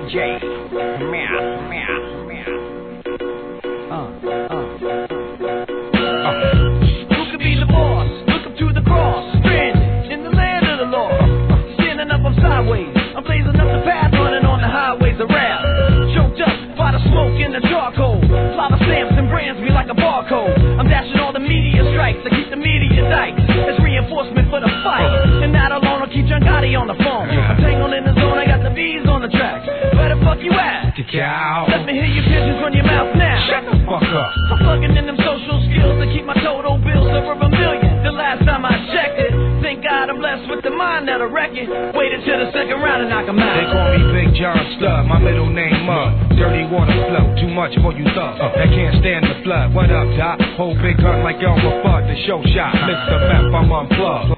DJ. Meow, meow, meow. Who could be the boss? Look up to the cross. Stranded in the land of the lost. Standing up, I'm sideways. I'm blazing up the path, running on the highways of rap. Choked up by the smoke and the charcoal. Lava stamps and brands me like a barcode. I'm dashing all the media strikes to keep the media dikes. It's reinforcement for the fight. And not alone, I'll keep John Gotti on the phone. I'm tangled in the zone, I got the bees on the track. Where the fuck you at? Let me hear your pigeons run your mouth now. Shut the fuck up. I'm plugging in them social skills to keep my total bills over $1 million. The last time I checked it, thank God I'm blessed with the mind that'll wreck it. Waited till the second round and knock 'em out. They call me Big John Stud, my middle name Mud. Dirty water flow, too much for you thugs. That can't stand the flood. What up, Doc? Whole big gun like Elmer Fudd, the show shot. Mr. Meth, I'm unplugged.